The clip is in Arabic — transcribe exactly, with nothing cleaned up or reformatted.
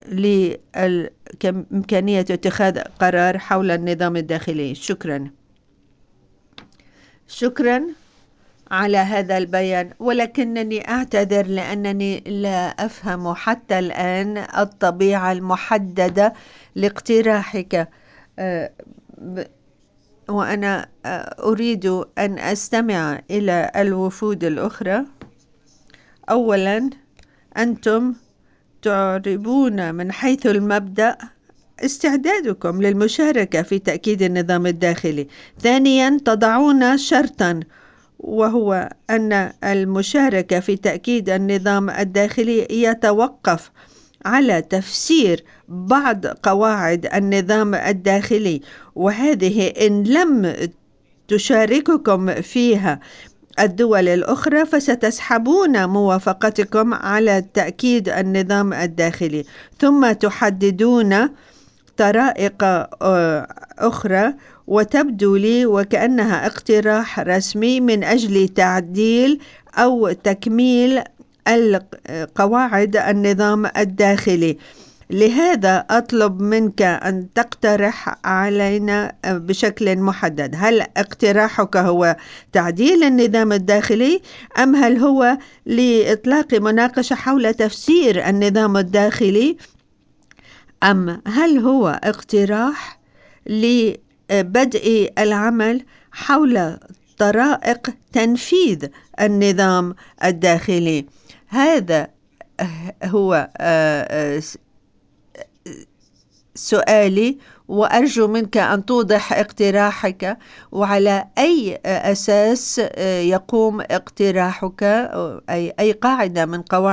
لإمكانية اتخاذ قرار حول النظام الداخلي. شكرا. شكرا على هذا البيان، ولكنني أعتذر لأنني لا أفهم حتى الآن الطبيعة المحددة لاقتراحك، وأنا أريد أن أستمع إلى الوفود الأخرى. أولا، أنتم تعربون من حيث المبدأ استعدادكم للمشاركة في تأكيد النظام الداخلي. ثانيا، تضعون شرطا، وهو أن المشاركة في تأكيد النظام الداخلي يتوقف على تفسير بعض قواعد النظام الداخلي، وهذه إن لم تشارككم فيها الدول الأخرى فستسحبون موافقتكم على تأكيد النظام الداخلي، ثم تحددون طرائق أخرى، وتبدو لي وكأنها اقتراح رسمي من أجل تعديل أو تكميل قواعد النظام الداخلي. لهذا أطلب منك أن تقترح علينا بشكل محدد، هل اقتراحك هو تعديل النظام الداخلي، أم هل هو لإطلاق مناقشة حول تفسير النظام الداخلي، أم هل هو اقتراح لبدء العمل حول طرائق تنفيذ النظام الداخلي؟ هذا هو سؤالي، وأرجو منك أن توضح اقتراحك وعلى أي أساس يقوم اقتراحك، أي أي قاعدة من قواعد